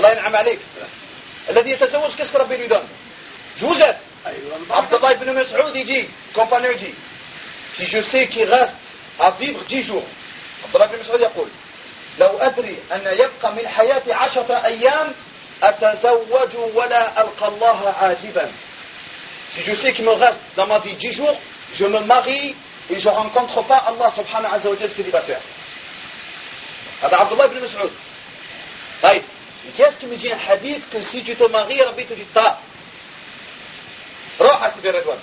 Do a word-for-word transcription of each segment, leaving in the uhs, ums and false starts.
الله ينعم عليك. الذي يتزوج qu'est-ce que Rabbi lui donne? Je vous aide. Abdullah ibn Mas'ud il dit, compagnon dit, si je sais qu'il reste à vivre dix jours, Abdullah ibn Mas'ud يقول لو أدري أن يبقى من حياتي عشرة أيام أتزوج ولا ألقى الله عازبا. Si je sais qu'il me reste dans ma vie dix jours, je me marie et je ne rencontre pas Allah subhanahu wa ta'ala célibataire. هذا عبد الله بن مسعود. طيب qu'est-ce qui me dit un hadith que si tu te maries ربي te dit طا روح سيدي رضوان.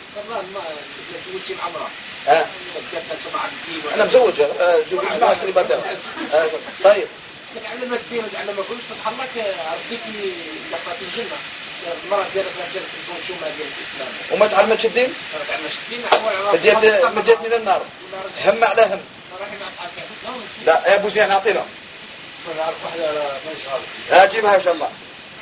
ها انا مزوج جوج مع سليباتير. طيب تعلمت الدين وتعلمت كل سبحان الله ربيتي لقات الجنه المراه ديالك لا ديالك البنشومه ديال الاسلام وما تعلمتش الدين؟ ما تعلمتش الدين حوال بديت بديتني للنار هم على هم. لا يا ابو زين اعطينا نعرف واحده ما يشغل اجيبها ان شاء الله.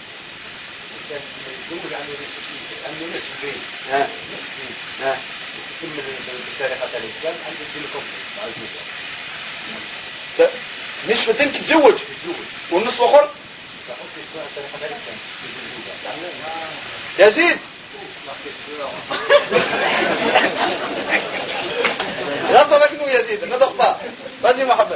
يقول يعني انه نصف دين ها ها كمل بطريقه الاسلام عند الدين الكفر نصف الدين تتزوج والنصف الاخر يزيد. غلط avec nous يزيد ne dors pas. Vas-y Mohamed.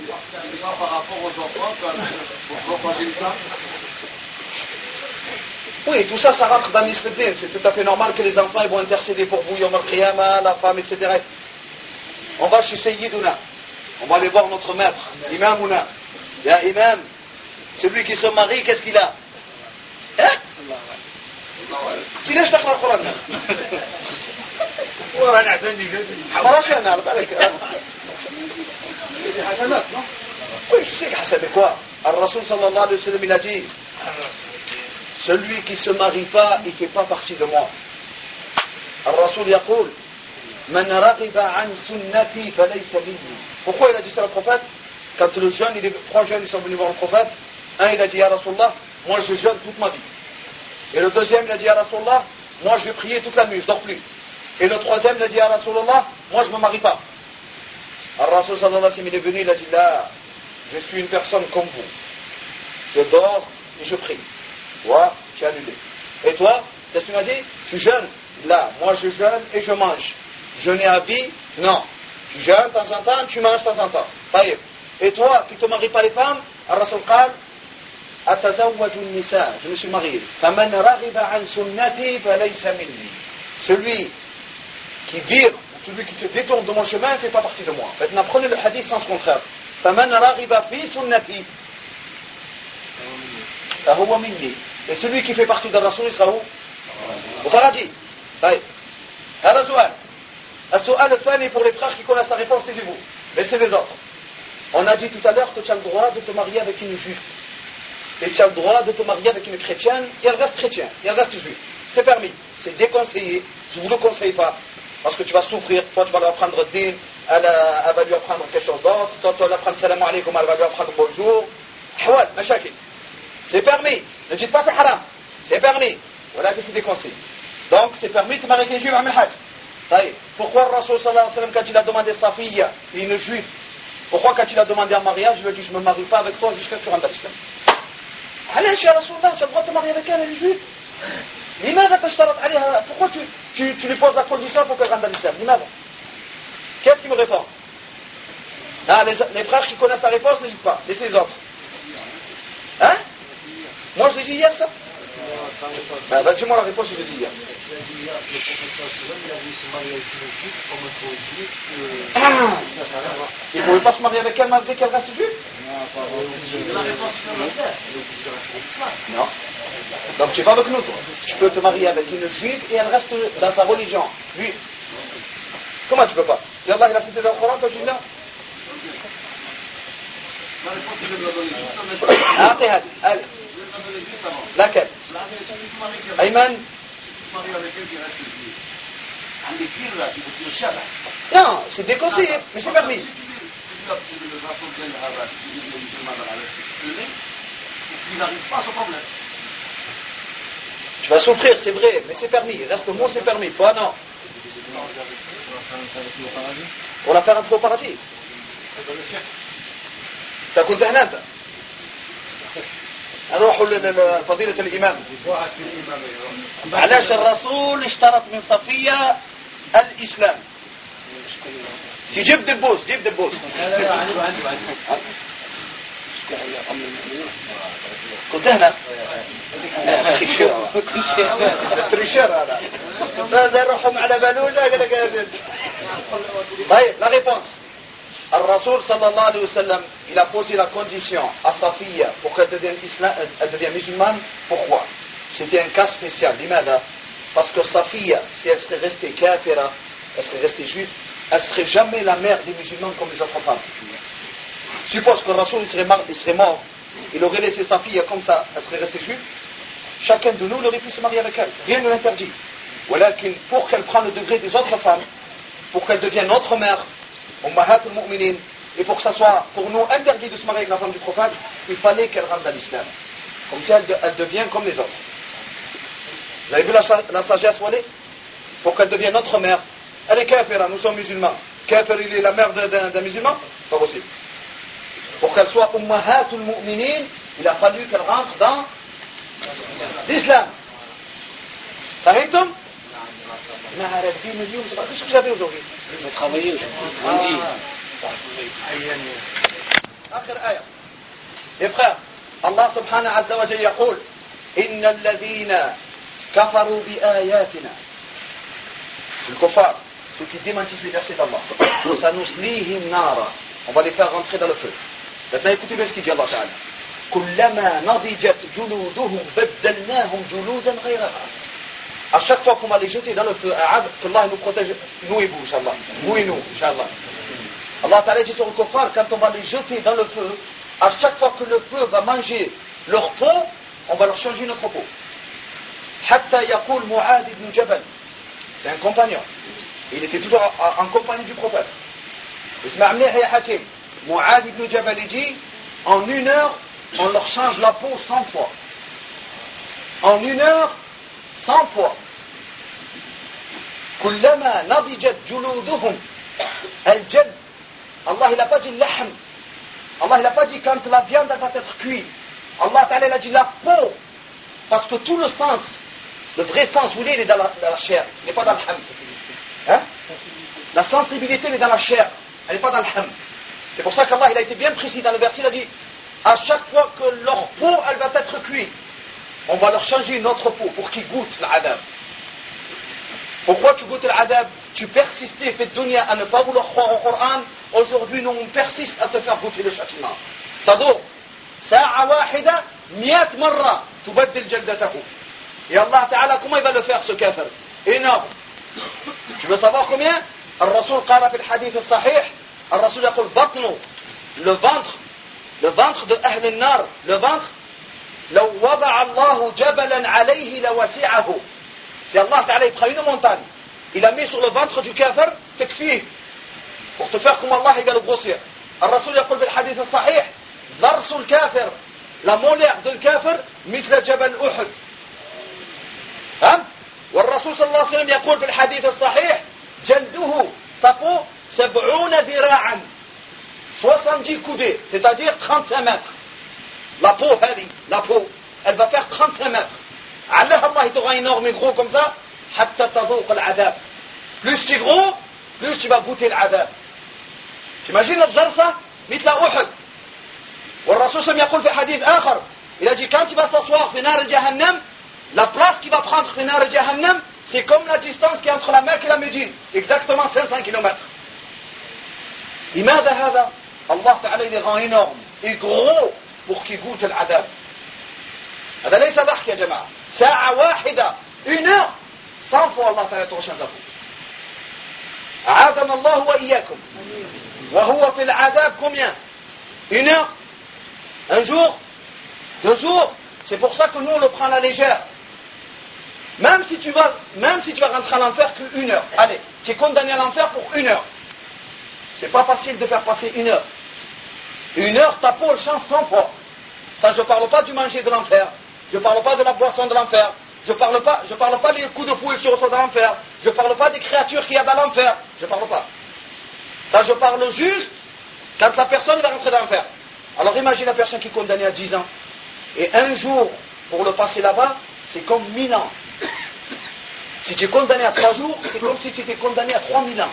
Oui, tout ça, ça rentre dans l'islam. C'est tout à fait normal que les enfants ils vont intercéder pour vous, Yom al-Qiyamah, la femme, et cetera. On va chez Sayyiduna. On va aller voir notre maître, Imamouna. Ya Imam, celui qui se marie, qu'est-ce qu'il a? Hein? كيلاش تقرأ القرآن؟ وانا عتني حراش أنا على بالك. Oui, je sais grâce à quoi. الرسول صلى الله عليه وسلم il a dit celui qui se marie pas, il fait pas partie de moi. الرسول يقول من رغب عن سنتي فليس مني. Pourquoi il a dit ça le prophète? Quand le jeune, il est, trois jeunes ils sont venus voir le prophète, un il a dit ya Rasulallah, moi je jeûne toute ma vie. Et le deuxième il a dit ya Rasulallah, moi je vais prier toute la nuit, je dors plus. Et le troisième il a dit ya Rasulallah, moi je me marie pas. Alors Rasul sallallahu alayhi wa sallam il est venu, il a dit là, je suis une personne comme vous. Je dors et je prie. Toi, tu es annulé. Et toi, qu'est-ce que tu m'as dit? Tu jeûnes? Là, moi je jeûne et je mange. Jeûner à vie? Non. Tu jeûnes de temps en temps, tu manges de temps en temps. طيب. Et toi, tu ne te maries pas les femmes? الرسول قال أتزوج النساء. Je me suis marié. فمن رغب عن سنتي فليس مني. Celui qui vire, celui qui se détourne de mon chemin ne fait pas partie de moi. Maintenant, prenez le hadith sens contraire. فمن رغب في سنتي فهو مني. Et celui qui fait partie de Rasoul, il sera où? Au paradis. طيب. هذا سؤال. السؤال الثاني pour les frères qui connaissent la réponse, taisez-vous. Laissez les autres. On a dit tout à l'heure que tu as le droit de te marier avec une juive. Et tu as le droit de te marier avec une chrétienne, et elle reste chrétienne, et elle reste juive. C'est permis. C'est déconseillé. Je ne vous le conseille pas. Parce que tu vas souffrir. Toi, tu vas lui apprendre din, elle, elle va lui apprendre quelque chose d'autre. Toi, tu vas lui apprendre salam alaykoum, elle va lui apprendre bonjour. Hawal, mashakil. C'est permis. Ne dites pas c'est haram. C'est permis. Voilà que c'est déconseillé. Donc, c'est permis de te marier avec une juive à Hajj. Pourquoi le Rasul sallallahu alayhi wa sallam, quand il a demandé sa fille, une juive, pourquoi quand il a demandé un mariage, il lui a dit je ne me marie pas avec toi jusqu'à ce que tu rentres à l'islam? Allez, cher Rasulullah, tu as le droit de te marier avec elle, elle est juive. Pourquoi tu, tu, tu lui poses la condition pour qu'elle rentre à l'islam? Qu'est-ce qu'il me répond? Ah, les, les frères qui connaissent la réponse, n'hésite pas, laissez les autres. Hein? Moi je l'ai dit hier ça? Ah, bah, dis-moi la réponse, je l'ai dit hier. Ah, il ne pouvait pas se marier avec elle malgré qu'elle reste juive? Non. Donc tu es pas avec nous, toi. Tu peux te marier avec une juive et elle reste dans sa religion. Juive. Comment tu peux pas? Et Allah il a cité dans le Coran, toi tu dis non? أعطي هذه هذه لكن أيمن non c'est déconseillé mais c'est permis. Tu vas souffrir c'est vrai mais c'est permis. Reste au mot c'est permis. Toi non. On la faire entrer au paradis. تكون هنا أنت نروحوا لفضيلة الإمام. علاش الرسول اشترط من صفية الإسلام؟ تجيب دبوس جيب دبوس. كنت هنا تريشير هذا هذا روحهم على بالوجه. طيب لا ريبونس. الرسول صلى الله عليه وسلم il a posé la condition à sa fille pour qu'elle devienne, islam, elle devienne musulmane. Pourquoi? C'était un cas spécial. لماذا? Parce que sa fille, si elle serait restée kafira, elle serait restée juive, elle serait jamais la mère des musulmans comme les autres femmes. Suppose que le Rasoul il serait, mort, il serait mort, il aurait laissé sa fille comme ça, elle serait restée juive. Chacun de nous aurait pu se marier avec elle. Rien ne l'interdit. Voilà qu'il, pour qu'elle prenne le degré des autres femmes, pour qu'elle devienne notre mère, Ummahat al-Mu'minin, et pour que ça soit pour nous interdit de se marier avec la femme du prophète, il fallait qu'elle rentre dans l'islam. Comme ça, elle, elle devient comme les autres. Vous avez vu la, la sagesse, Walé? Pour qu'elle devienne notre mère. Elle est kafira, nous sommes musulmans. Kafir, il est la mère d'un, d'un musulman? Pas possible. Pour qu'elle soit Ummahat al-Mu'minin, il a fallu qu'elle rentre dans l'islam. Fahimtum? Qu'est-ce que vous avez aujourd'hui? Vous travaillez aujourd'hui. آخر آية يا frères, Allah subhanahu azza wa jalla يقول إن الذين كفروا بآياتنا. C'est le kuffar, ceux qui démentissent les versets d'Allah. سنصليهم نارا, on va les faire rentrer dans le feu. Maintenant écoutez bien ce qu'il dit Allah Ta'ala. كلما نضجت جلودهم بدلناهم جلودا غيرها. À chaque fois qu'on va les jeter dans le feu, qu'Allah nous protège, nous et vous, Inch'Allah. Nous et nous, Inch'Allah. Allah Ta'ala dit sur le kuffar, quand on va les jeter dans le feu, à chaque fois que le feu va manger leur peau, on va leur changer notre peau. Hatta yaqul Mu'adh ibn Jabal, c'est un compagnon. Il était toujours en compagnie du prophète. Isma' mnih ya Hakim. Mu'adh ibn Jabal dit, en une heure, on leur change la peau cent fois. En une heure, cent fois. كلما نضجت جلودهم الجلد. Allah il n'a pas dit l'ahm. Allah il n'a pas dit quand la viande va être cuite. Allah Ta'ala il a dit la peau. Parce que tout le sens, le vrai sens, vous voulez, il est dans la, dans la chair. Il n'est pas dans le ham. Hein? La sensibilité, elle est dans la chair. Elle n'est pas dans le ham. C'est pour ça qu'Allah il a été bien précis dans le verset. Il a dit à chaque fois que leur peau elle va être cuite, on va leur changer une autre peau pour qu'ils goûtent l'adab. Pourquoi tu goûtes l'adab? Tu persistais, fait dunya à ne pas vouloir croire au Coran. Aujourd'hui, nous, on persiste à te faire goûter le châtiment. Tadour, sa'a wahida, miat marra, tubaddil jaldatahu. Et Allah Ta'ala, comment il va le faire, ce kafir? Énorme. Tu veux savoir combien? Al-Rasul qala fi al-hadith al-sahih, Al-Rasul yaqul batnu, le ventre, le ventre de Ahl al-Nar, le ventre, لو وضع الله جبلا عليه لوسعه. Si Allah Ta'ala il prend une montagne, il la met sur le ventre du kafir, تكفيه, pour te faire comme Allah il va le grossir. الرسول يقول في الحديث الصحيح ضرس الكافر, la molaire de الكافر مثل جبل أحد. فهمت؟ والرسول صلى الله عليه وسلم يقول في الحديث الصحيح جلده, sa peau سبعون ذراعا, soixante-dix coudées, c'est-à-dire trente-cinq mètres. La peau, la peau, elle va faire trente-cinq mètres. Allah, Allah, il t'aura énorme et gros comme ça. Hatta tadouq al-adab. Plus tu es gros, plus tu vas goûter l'adab. T'imagines le darsa? Mitla Uhud. Et le Rasul sallallahu alayhi wa sallam yaqul fi hadith akhar. Il a dit quand tu vas s'asseoir fi nar jahannam, la place qu'il va prendre fi nar jahannam, c'est comme la distance qui est entre la Mecque et la Médine. Exactement cinq cents kilomètres. لماذا هذا؟ Allah Ta'ala il est grand énorme et gros pour qu'il goûte l'adab. هذا ليس ضحك يا جماعة. ساعة واحدة, une heure, cent fois Allah Ta'ala تغشى لكم. أعاذنا الله وإياكم. وهو في العذاب combien? Une heure, un jour, deux jours. C'est pour ça que nous on le prend à la légère. Même si tu vas, même si tu vas rentrer à l'enfer qu'une heure. Allez, tu es condamné à l'enfer pour une heure. C'est pas facile de faire passer une heure. Une heure, ta peau change cent fois. Ça, je ne parle pas du manger de l'enfer. Je ne parle pas de la boisson de l'enfer. Je ne parle pas, je parle pas des coups de fouet que tu reçois dans l'enfer. Je ne parle pas des créatures qu'il y a dans l'enfer. Je ne parle pas. Ça, je parle juste quand la personne va rentrer dans l'enfer. Alors imagine la personne qui est condamnée à dix ans. Et un jour, pour le passer là-bas, c'est comme mille ans. Si tu es condamné à trois jours, c'est comme si tu étais condamné à trois mille ans.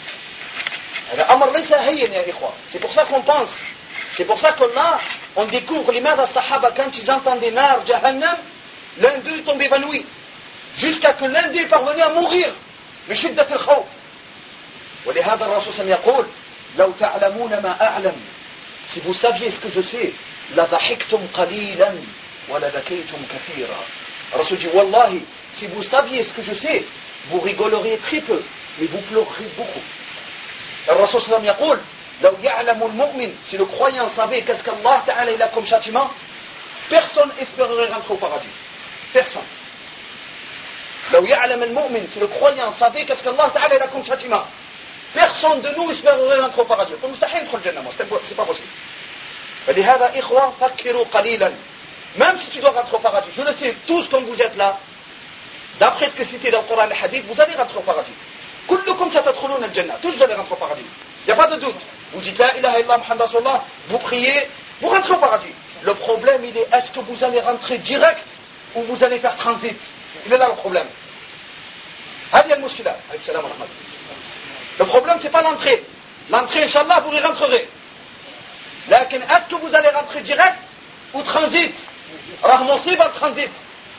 C'est pour ça qu'on pense. C'est pour ça qu'on a, on découvre les mères Sahaba quand ils entendaient Nar, Jahannam, l'un d'eux tombe évanoui. Jusqu'à que l'un d'eux est parvenu à mourir. من شدة الخوف. ولهذا الرسول صلى الله عليه وسلم يقول لو تعلمون ما أعلم. Si vous saviez ce que je sais, لضحكتم قليلا ولبكيتم كثيرا. Le Rasul dit Wallahi, si vous saviez ce que je sais, vous rigoleriez très peu, mais vous pleureriez beaucoup. Le Rasul sallam yaqul, لو يعلم المؤمن, si le croyant savait qu'est-ce qu'Allah Ta'ala il a comme châtiment, personne espérerait rentrer au paradis. Personne. لو يعلم المؤمن, si le croyant savait qu'est-ce qu'Allah Ta'ala il a comme châtiment, personne de nous espérerait rentrer au paradis. Donc مستحيل ندخل الجنة, c'est pas possible. فلهذا إخوة فكروا قليلا. Même si tu dois rentrer au paradis, je le sais, tous comme vous êtes là, d'après ce que cité dans le Coran et le Hadith, vous allez rentrer au paradis. كلكم ستدخلون الجنة, tous vous allez rentrer au paradis. Il n'y a pas de doute. Vous dites la ilaha illallah Muhammad Rasulullah, vous priez, vous rentrez au paradis. Le problème, il est, est-ce que vous allez rentrer direct ou vous allez faire transit? Il est là le problème. هذه المشكلة. عليكم السلام ورحمة الله. Le problème, c'est pas l'entrée. L'entrée, Inch'Allah, vous y rentrerez. لكن est-ce que vous allez rentrer direct ou transit? راه مصيبة transit.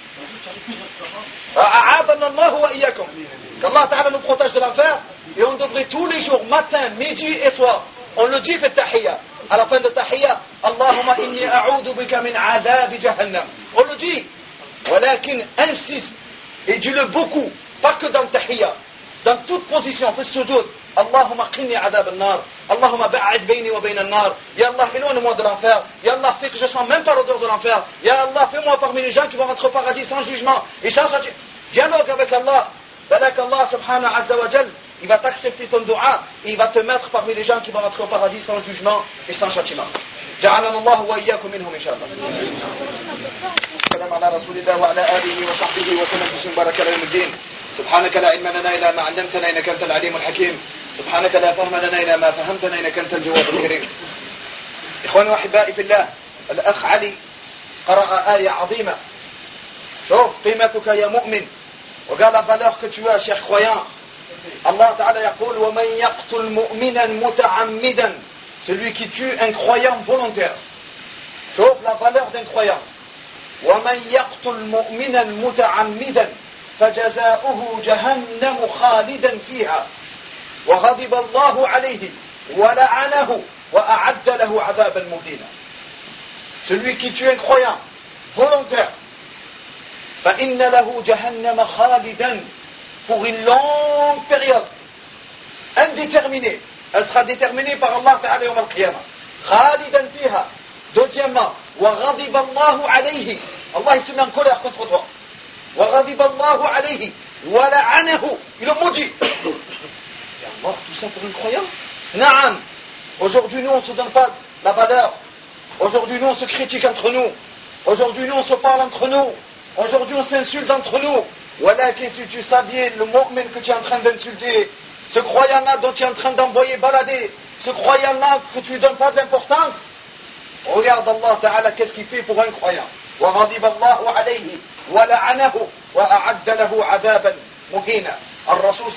أعاذنا الله وإياكم. Qu'Allah Ta'ala nous protège de l'enfer, et on devrait tous les jours, matin, midi et soir, on le dit fait tahiyya. À la fin de tahiyya, Allahumma inni a'udhu bika min adhab jahannam. On le dit. Walakin insiste, et dis-le beaucoup, pas que dans le tahiyya, dans toute position, fais sujud. Allahumma qini adhab al-nar. Allahumma ba'id bayni wa bayna al-nar. Ya Allah, éloigne-moi de l'enfer. Ya Allah, fais que je sens même pas l'odeur de l'enfer. Ya Allah, fais-moi parmi les gens qui vont rentrer au paradis sans jugement et sans châtiment. Dialogue avec Allah. Balak Allah subhanahu azza wa jal, il va t'accepter ton dua et il va te mettre parmi les gens qui vont rentrer au paradis sans jugement et sans châtiment. جعلنا الله وإياكم منهم إن شاء الله. السلام على رسول الله وعلى آله وصحبه وسلم بسم بارك يوم الدين. سبحانك لا علم لنا إلا ما علمتنا إنك أنت العليم الحكيم. سبحانك لا فهم لنا إلا ما فهمتنا إنك أنت الجواد الكريم. إخواني وأحبائي في الله, الأخ علي قرأ آية عظيمة. شوف قيمتك يا مؤمن. وقال la valeur que tu as, cher croyant. Allah Ta'ala yaqul wa man yaqtul mu'minan muta'ammidan, celui qui tue un croyant volontaire. Sauf la valeur d'un croyant. Wa man yaqtul mu'minan muta'ammidan fajaza'uhu jahannam khalidan fiha wa ghadiba Allahu alayhi wa la'anahu wa a'adda lahu 'adaban muhina. Celui qui tue un croyant volontaire, فإن له جهنم خالدا, pour une longue période indéterminée. Elle sera déterminée par Allah Ta'ala yawm al-qiyamah. خالدا فيها. Deuxièmement, وغضب الله عليه, Allah il se met en colère contre toi. وغضب الله عليه ولعنه, il le maudit. Et Allah, tout ça pour un croyant? Naam. Aujourd'hui nous on ne se donne pas la valeur. Aujourd'hui nous on se critique entre nous. Aujourd'hui nous on se parle entre nous. Aujourd'hui on s'insulte entre nous. Voilà que si tu savais le mu'min que tu es en train d'insulter, ce croyant-là dont tu es en train d'envoyer balader, ce croyant-là que tu ne donnes pas d'importance, regarde Allah Ta'ala qu'est-ce qu'il fait pour un croyant. وغضب الله عليه ولعنه وأعد له عذابا مهينا. الرسول